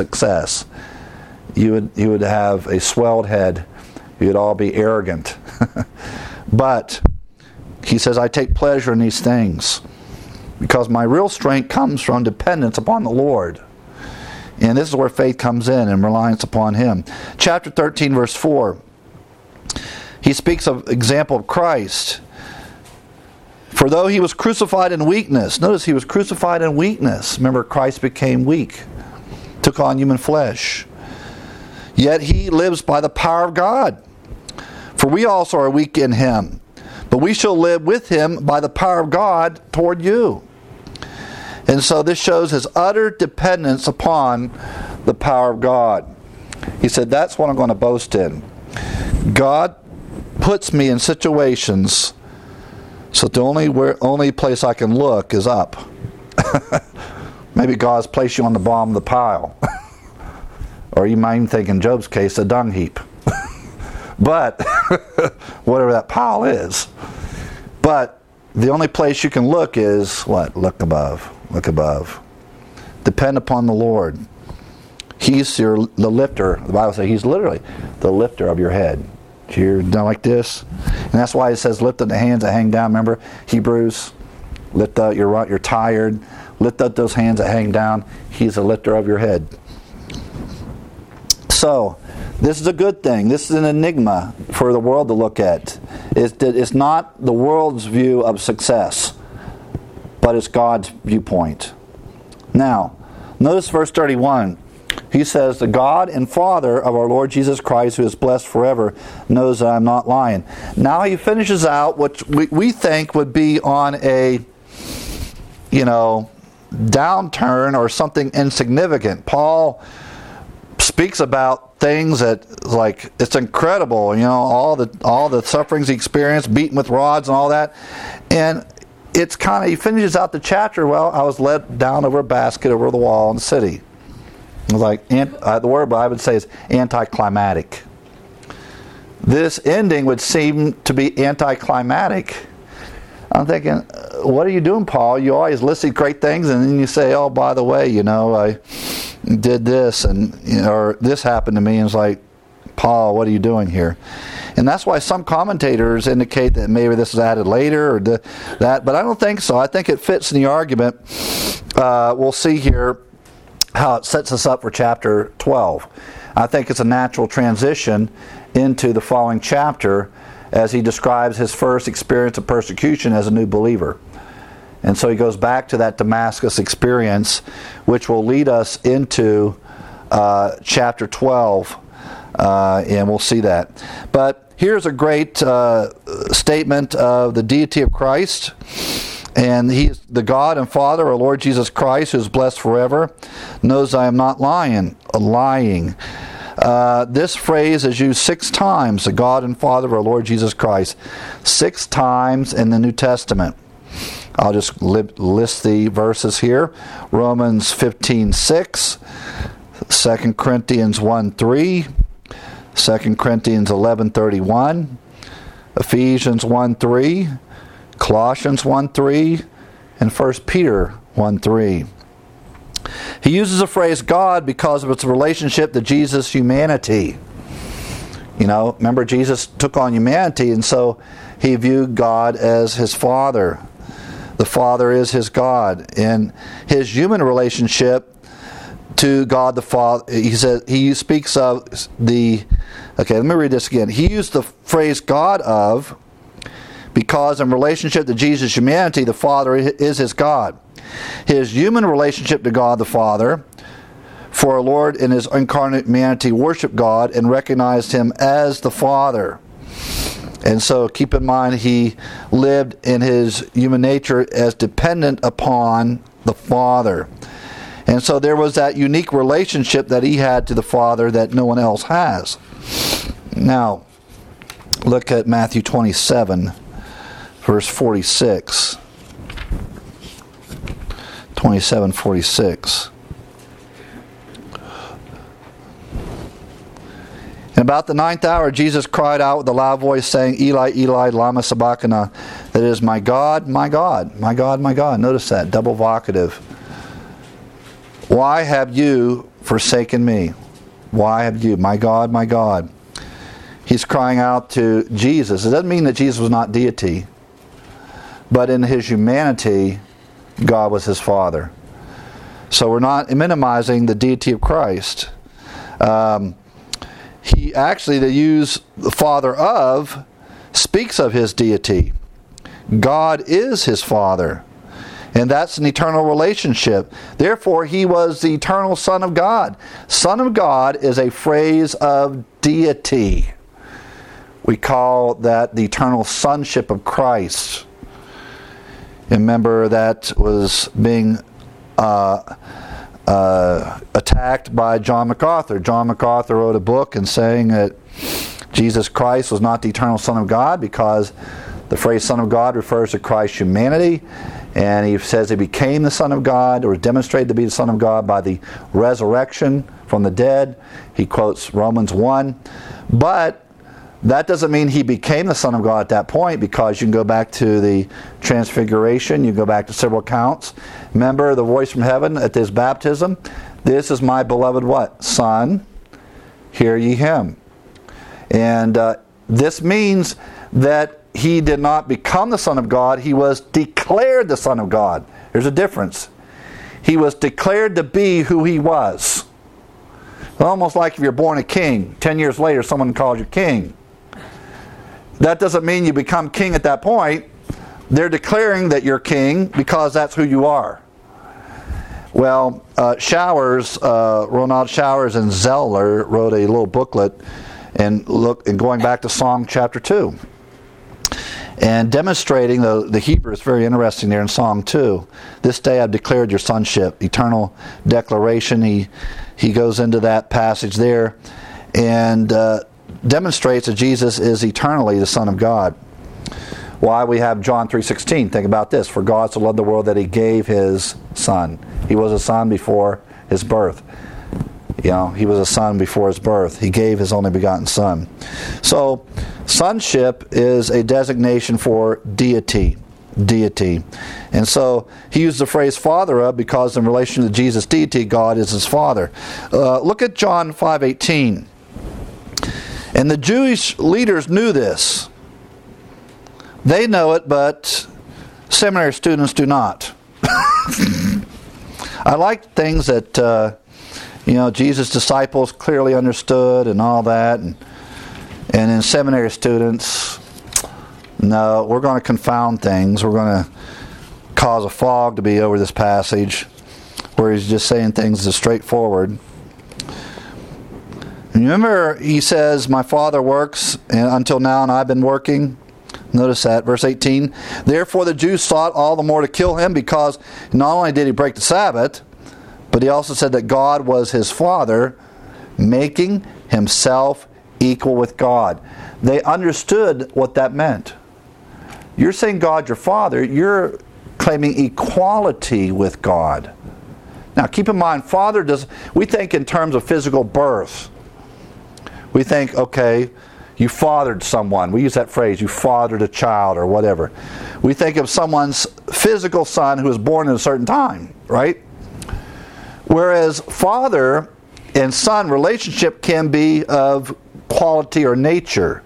you would have a swelled head. You would all be arrogant. But he says, I take pleasure in these things because my real strength comes from dependence upon the Lord. And this is where faith comes in and reliance upon Him. Chapter 13, verse 4. He speaks of example of Christ. For though He was crucified in weakness. Notice He was crucified in weakness. Remember, Christ became weak. Took on human flesh. Yet He lives by the power of God. For we also are weak in Him. But we shall live with Him by the power of God toward you. And so this shows His utter dependence upon the power of God. He said, that's what I'm going to boast in. God puts me in situations so the only place I can look is up. Maybe God's placed you on the bottom of the pile. Or you might even think in Job's case, a dung heap. But, whatever that pile is. But the only place you can look is, what? Look above. Look above. Depend upon the Lord. He's the lifter. The Bible says He's literally the lifter of your head. You're done like this. And that's why it says lift up the hands that hang down. Remember Hebrews? Lift up, you're tired. Lift up those hands that hang down. He's the lifter of your head. So, this is a good thing. This is an enigma for the world to look at. It's not the world's view of success, but it's God's viewpoint. Now, notice verse 31. He says, the God and Father of our Lord Jesus Christ, who is blessed forever, knows that I'm not lying. Now he finishes out what we think would be on a, downturn or something insignificant. Paul speaks about things that, like, it's incredible, all the sufferings he experienced, beaten with rods and all that. And it's kind of, he finishes out the chapter, well, I was let down over a basket over the wall in the city. It was like, the word I would say is anticlimactic. This ending would seem to be anticlimactic. I'm thinking, what are you doing, Paul? You always listed great things, and then you say, oh, by the way, I did this, and or this happened to me, and it's like, Paul, what are you doing here? And that's why some commentators indicate that maybe this is added later or that, but I don't think so. I think it fits in the argument. We'll see here how it sets us up for chapter 12. I think it's a natural transition into the following chapter as he describes his first experience of persecution as a new believer. And so he goes back to that Damascus experience, which will lead us into chapter 12, and we'll see that. But here's a great statement of the deity of Christ. And He is the God and Father, our Lord Jesus Christ, who is blessed forever, knows I am not lying. This phrase is used 6 times, the God and Father of our Lord Jesus Christ, 6 times in the New Testament. I'll just list the verses here. Romans 15:6, 2 Corinthians 1:3, 2 Corinthians 11:31, Ephesians 1:3, Colossians 1:3, and 1 Peter 1:3. He uses the phrase God because of its relationship to Jesus' humanity. Remember Jesus took on humanity, and so he viewed God as his Father. The Father is his God. And his human relationship to God the Father, he speaks of the... Okay, let me read this again. He used the phrase God of because in relationship to Jesus' humanity, the Father is his God. His human relationship to God the Father, for our Lord in his incarnate humanity worshiped God and recognized him as the Father. And so keep in mind, he lived in his human nature as dependent upon the Father. And so there was that unique relationship that he had to the Father that no one else has. Now, look at Matthew 27, verse 46. 27:46. And about the 9th hour, Jesus cried out with a loud voice, saying, Eli, Eli, lama sabachthani, that is, my God, my God, my God, my God. Notice that, double vocative. Why have you forsaken me? Why have you, my God, my God? He's crying out to Jesus. It doesn't mean that Jesus was not deity, but in his humanity, God was his Father. So we're not minimizing the deity of Christ. He actually, they use the Father of, speaks of his deity. God is his Father. And that's an eternal relationship. Therefore, he was the eternal Son of God. Son of God is a phrase of deity. We call that the eternal sonship of Christ. Remember, that was being attacked by John MacArthur. John MacArthur wrote a book and saying that Jesus Christ was not the eternal Son of God because the phrase Son of God refers to Christ's humanity, and he says he became the Son of God, or demonstrated to be the Son of God by the resurrection from the dead. He quotes Romans 1. But that doesn't mean he became the Son of God at that point, because you can go back to the Transfiguration, you can go back to several accounts. Remember the voice from heaven at his baptism? This is my beloved what? Son, hear ye him. And this means that he did not become the Son of God, he was declared the Son of God. There's a difference. He was declared to be who he was. Almost like if you're born a king, 10 years later someone calls you king. That doesn't mean you become king at that point. They're declaring that you're king because that's who you are. Well, Ronald Showers and Zeller wrote a little booklet and going back to Song chapter 2. And demonstrating the Hebrew is very interesting there in Song 2. This day I've declared your sonship, eternal declaration. He goes into that passage there and demonstrates that Jesus is eternally the Son of God. why we have John 3:16. Think about this. For God so loved the world that he gave his son. He was a son before his birth. You know, he was a son before his birth. He gave his only begotten son. So, sonship is a designation for deity. Deity. And so, he used the phrase father of because in relation to Jesus' deity, God is his father. Look at John 5:18. And the Jewish leaders knew this. They know it, but seminary students do not. I like things that Jesus' disciples clearly understood and all that, and in seminary students, no, we're going to confound things. We're going to cause a fog to be over this passage, where he's just saying things as straightforward. And remember, he says, "My Father works until now, and I've been working." Notice that, verse 18. Therefore the Jews sought all the more to kill him, because not only did he break the Sabbath, but he also said that God was his Father, making himself equal with God. They understood what that meant. You're saying God your Father, you're claiming equality with God. Now keep in mind, we think in terms of physical birth. We think, okay, you fathered someone. We use that phrase, you fathered a child or whatever. We think of someone's physical son who was born at a certain time, right? Whereas father and son relationship can be of quality or nature.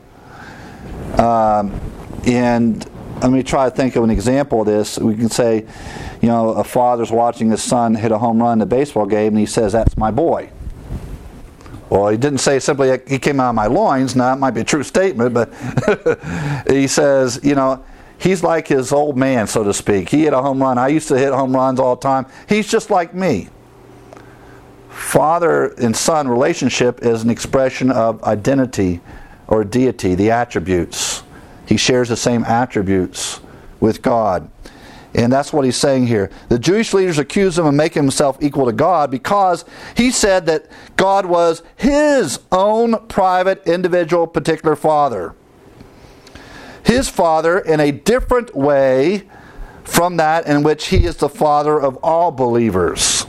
And let me try to think of an example of this. We can say, a father's watching his son hit a home run in a baseball game, and he says, "That's my boy." Well, he didn't say simply, "He came out of my loins." Now, that might be a true statement, but he says, he's like his old man, so to speak. He hit a home run. I used to hit home runs all the time. He's just like me. Father and son relationship is an expression of identity or deity, the attributes. He shares the same attributes with God. And that's what he's saying here. The Jewish leaders accused him of making himself equal to God because he said that God was his own private, individual, particular father. His father in a different way from that in which he is the father of all believers.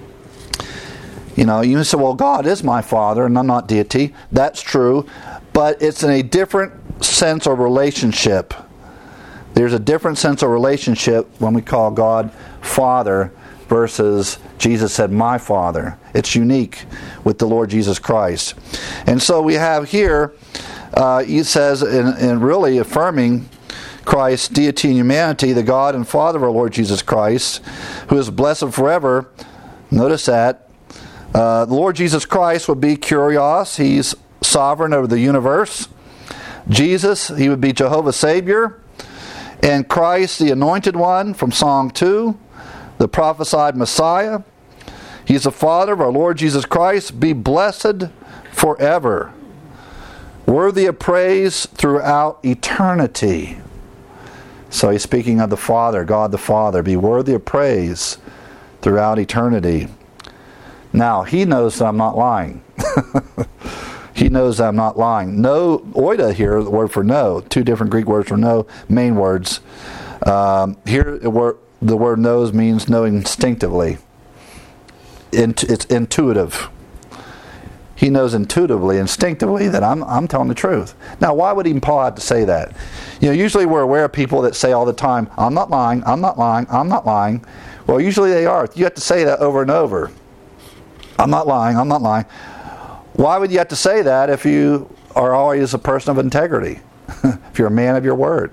You say, well, God is my father and I'm not deity. That's true, but it's in a different sense or relationship. There's a different sense of relationship when we call God Father versus Jesus said, "My Father." It's unique with the Lord Jesus Christ. And so we have here, he says, in really affirming Christ's deity and humanity, the God and Father of our Lord Jesus Christ, who is blessed forever. Notice that. The Lord Jesus Christ would be Kyrios. He's sovereign over the universe. Jesus, he would be Jehovah Savior. And Christ, the Anointed One from Song 2, the prophesied Messiah. He's the Father of our Lord Jesus Christ. Be blessed forever. Worthy of praise throughout eternity. So he's speaking of the Father, God the Father. Be worthy of praise throughout eternity. Now, he knows that I'm not lying. He knows that I'm not lying. No, oida here, the word for know, two different Greek words for know, main words. Here, the word knows means knowing instinctively. It's intuitive. He knows intuitively, instinctively that I'm telling the truth. Now, why would even Paul have to say that? Usually we're aware of people that say all the time, "I'm not lying, I'm not lying, I'm not lying." Well, usually they are. You have to say that over and over. I'm not lying, I'm not lying. Why would you have to say that if you are always a person of integrity? If you're a man of your word.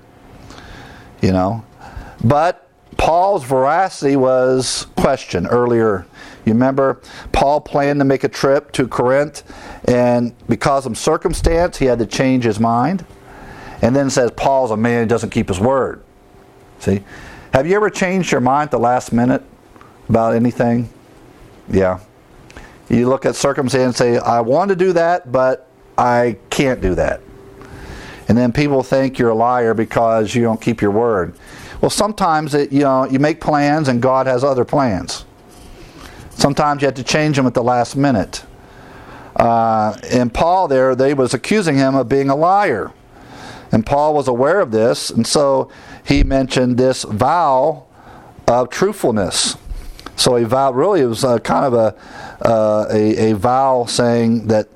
But Paul's veracity was questioned earlier. You remember, Paul planned to make a trip to Corinth, and because of circumstance, he had to change his mind. And then says, Paul's a man who doesn't keep his word. See? Have you ever changed your mind at the last minute about anything? Yeah. You look at circumstance and say, I want to do that, but I can't do that. And then people think you're a liar because you don't keep your word. Well, sometimes you make plans and God has other plans. Sometimes you have to change them at the last minute. And Paul they was accusing him of being a liar. And Paul was aware of this, and so he mentioned this vow of truthfulness. So a vow, really, it was kind of a vow saying that,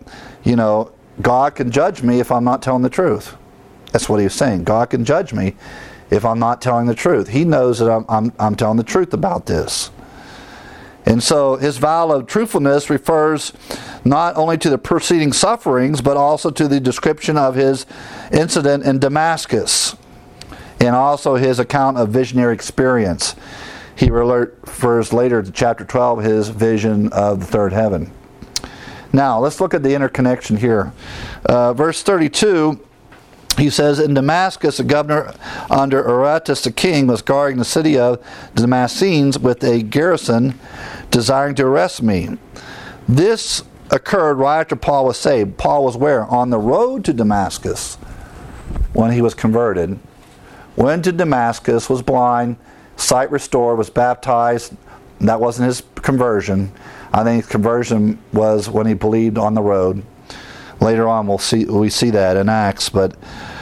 God can judge me if I'm not telling the truth. That's what he was saying. God can judge me if I'm not telling the truth. He knows that I'm telling the truth about this. And so his vow of truthfulness refers not only to the preceding sufferings, but also to the description of his incident in Damascus, and also his account of visionary experience. He refers later to chapter 12, his vision of the third heaven. Now, let's look at the interconnection here. Verse 32, he says, in Damascus, a governor under Aretas the king was guarding the city of Damascenes with a garrison desiring to arrest me. This occurred right after Paul was saved. Paul was where? On the road to Damascus when he was converted. Went to Damascus, was blind, sight restored, was baptized. That wasn't his conversion. I think his conversion was when he believed on the road. Later on, we see that in Acts. But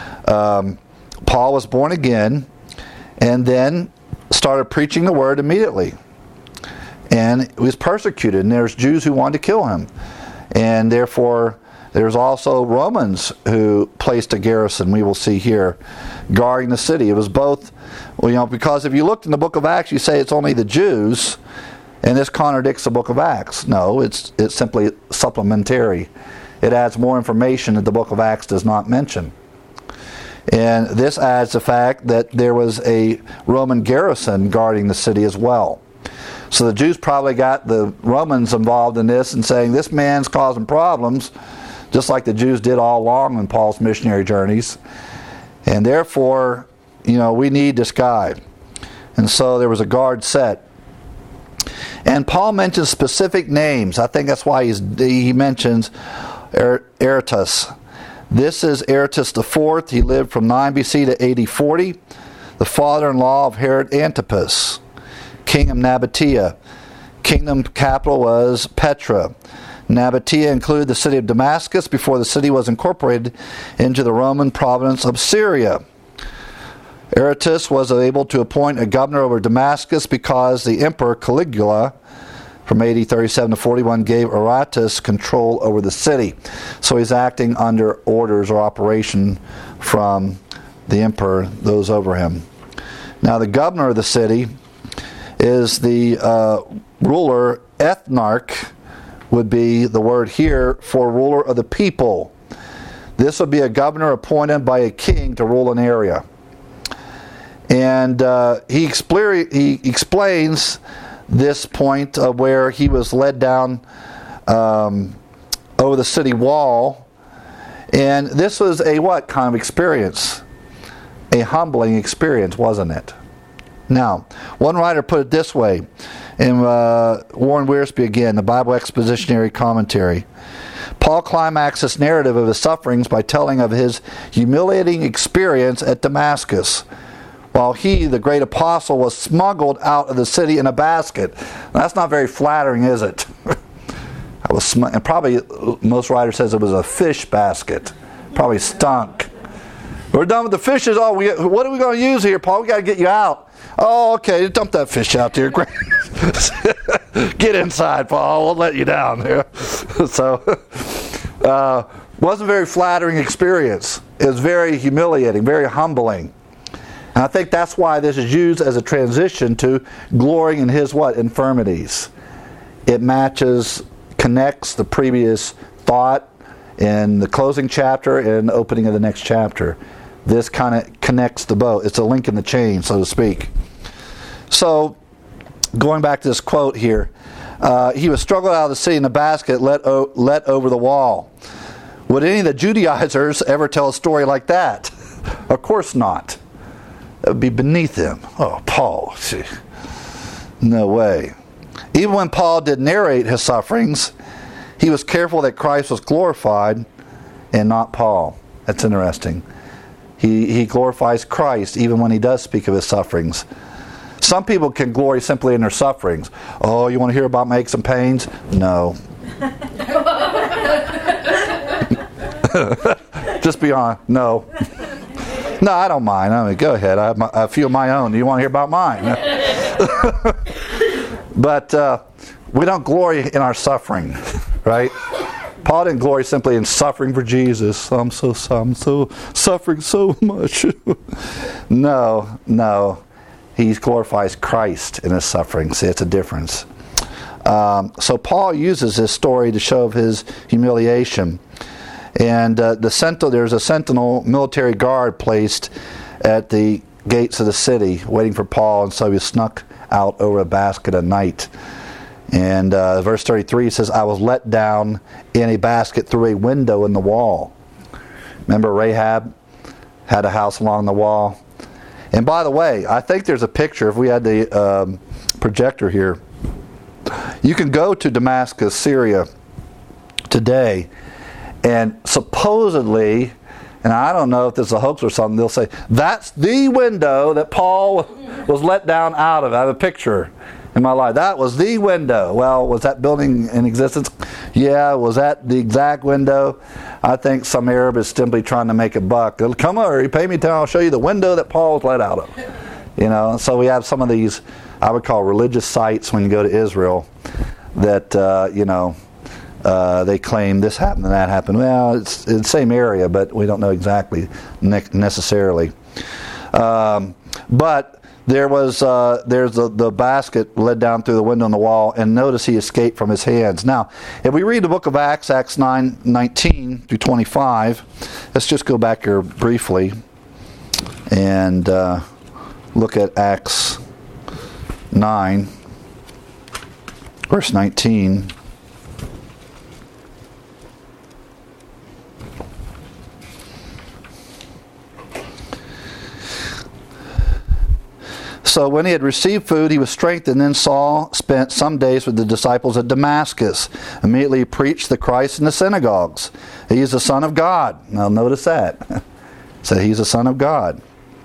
Paul was born again, and then started preaching the word immediately. And he was persecuted, and there's Jews who wanted to kill him. And therefore, there's also Romans who placed a garrison, we will see here, guarding the city. It was both, because if you looked in the book of Acts, you say it's only the Jews, and this contradicts the book of Acts. No, it's simply supplementary. It adds more information that the book of Acts does not mention. And this adds the fact that there was a Roman garrison guarding the city as well. So the Jews probably got the Romans involved in this and saying, this man's causing problems, just like the Jews did all along in Paul's missionary journeys. And therefore, we need this guy. And so there was a guard set. And Paul mentions specific names. I think that's why he mentions Aretas. This is Aretas IV. He lived from 9 BC to AD 40, the father-in-law of Herod Antipas, king of Nabatea. Kingdom capital was Petra. Nabatea included the city of Damascus before the city was incorporated into the Roman province of Syria. Aretas was able to appoint a governor over Damascus because the emperor Caligula, from AD 37 to 41, gave Aretas control over the city. So he's acting under orders or operation from the emperor, those over him. Now the governor of the city is the ruler, ethnarch, would be the word here for ruler of the people. This would be a governor appointed by a king to rule an area. And he explains this point of where he was led down over the city wall. And this was a what kind of experience? A humbling experience, wasn't it? Now, one writer put it this way, in Warren Wiersbe again, the Bible Expositionary Commentary. Paul climaxed this narrative of his sufferings by telling of his humiliating experience at Damascus, while he, the great apostle, was smuggled out of the city in a basket. Now, that's not very flattering, is it? And probably most writers says it was a fish basket. Probably stunk. We're done with the fishes. Oh, what are we going to use here, Paul? We got to get you out. Oh, okay. Dump that fish out there. Get inside, Paul. We'll let you down there. So, wasn't a very flattering experience. It was very humiliating, very humbling. And I think that's why this is used as a transition to glorying in his what? Infirmities. It connects the previous thought in the closing chapter and opening of the next chapter. This kind of connects the boat. It's a link in the chain, so to speak. So, going back to this quote here, he was struggled out of the city in a basket, let over the wall. Would any of the Judaizers ever tell a story like that? Of course not. That would be beneath him. Oh, Paul. No way. Even when Paul did narrate his sufferings, he was careful that Christ was glorified and not Paul. That's interesting. He glorifies Christ even when he does speak of his sufferings. Some people can glory simply in their sufferings. Oh, you want to hear about my aches and pains? No. Just be honest. No. No, I don't mind. I mean, go ahead. I have a few of my own. Do you want to hear about mine? But we don't glory in our suffering, right? Paul didn't glory simply in suffering for Jesus. I'm so suffering so much. No. He glorifies Christ in his suffering. See, it's a difference. So Paul uses this story to show of his humiliation. And there's a sentinel military guard placed at the gates of the city waiting for Paul, and so he snuck out over a basket at night. And verse 33 says, I was let down in a basket through a window in the wall. Remember Rahab had a house along the wall? And by the way, I think there's a picture, if we had the projector here. You can go to Damascus, Syria today, and supposedly, and I don't know if this is a hoax or something, they'll say, that's the window that Paul was let down out of. I have a picture in my life. That was the window. Well, was that building in existence? Yeah. Was that the exact window? I think some Arab is simply trying to make a buck. Come over, you pay me $10, I'll show you the window that Paul was let out of. So we have some of these, I would call religious sites when you go to Israel that, they claim this happened and that happened. Well, it's in the same area, but we don't know exactly necessarily. But there's the basket led down through the window in the wall, and notice he escaped from his hands. Now, if we read the book of Acts 9:19 through 25, let's just go back here briefly and look at Acts 9, verse 19. So when he had received food, he was strengthened. Then Saul spent some days with the disciples at Damascus. Immediately he preached the Christ in the synagogues. He is the Son of God. Now notice that. So he's the Son of God.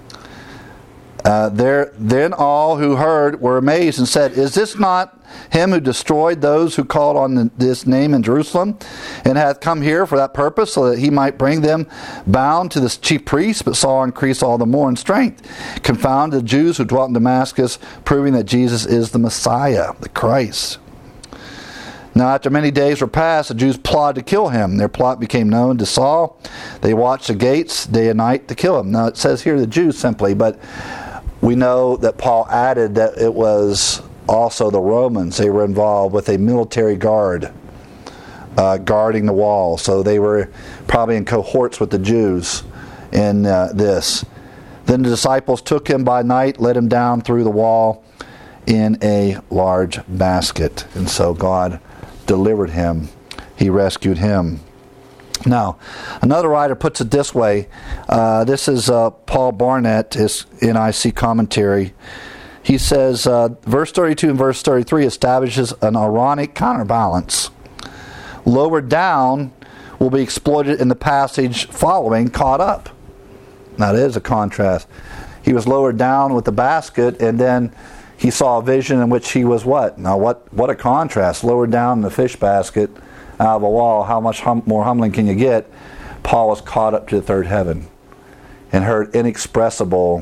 Then all who heard were amazed and said, is this not him who destroyed those who called on this name in Jerusalem, and hath come here for that purpose, so that he might bring them bound to the chief priests? But Saul increased all the more in strength, confounded the Jews who dwelt in Damascus, proving that Jesus is the Messiah, the Christ. Now after many days were passed, the Jews plotted to kill him. Their plot became known to Saul. They watched the gates day and night to kill him. Now it says here the Jews simply, but we know that Paul added that it was also the Romans. They were involved with a military guard guarding the wall. So they were probably in cohorts with the Jews in this. Then the disciples took him by night, let him down through the wall in a large basket. And so God delivered him. He rescued him. Now, another writer puts it this way. This is Paul Barnett, his NIC commentary. He says, verse 32 and verse 33 establishes an ironic counterbalance. Lowered down will be exploited in the passage following, caught up. Now, that is a contrast. He was lowered down with the basket, and then he saw a vision in which he was what? Now, what a contrast. Lowered down in the fish basket out of a wall, how much more humbling can you get? Paul was caught up to the third heaven and heard inexpressible,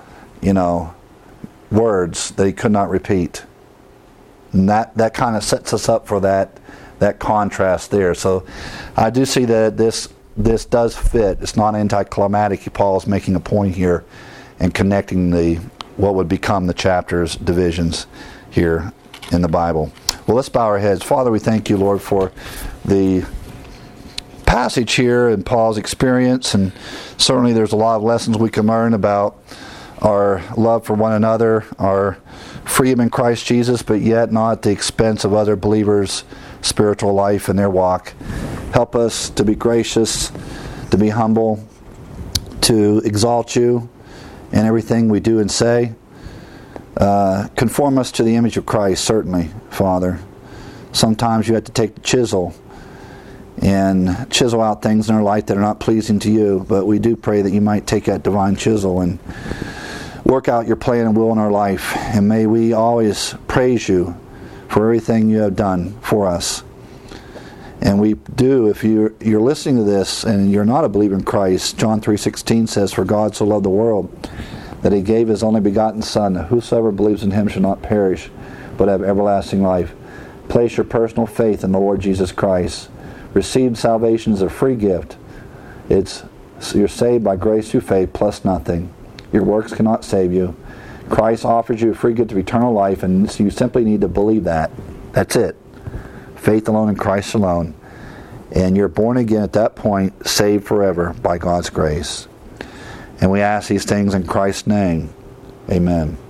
words that he could not repeat. And that kind of sets us up for that contrast there. So I do see that this does fit. It's not anticlimactic. Paul is making a point here and connecting what would become the chapters, divisions here in the Bible. Well, let's bow our heads. Father, we thank you, Lord, for the passage here and Paul's experience, and certainly there's a lot of lessons we can learn about our love for one another, our freedom in Christ Jesus, but yet not at the expense of other believers' spiritual life and their walk. Help us to be gracious, to be humble, to exalt you in everything we do and say. Conform us to the image of Christ, certainly, Father. Sometimes you have to take the chisel and chisel out things in our life that are not pleasing to you, but we do pray that you might take that divine chisel and work out your plan and will in our life. And may we always praise you for everything you have done for us. And we do, if you're listening to this and you're not a believer in Christ, John 3:16 says, "For God so loved the world, that he gave his only begotten Son, that whosoever believes in him shall not perish, but have everlasting life." Place your personal faith in the Lord Jesus Christ. Receive salvation as a free gift. You're saved by grace through faith plus nothing. Your works cannot save you. Christ offers you a free gift of eternal life, and you simply need to believe that. That's it. Faith alone in Christ alone. And you're born again at that point, saved forever by God's grace. And we ask these things in Christ's name. Amen.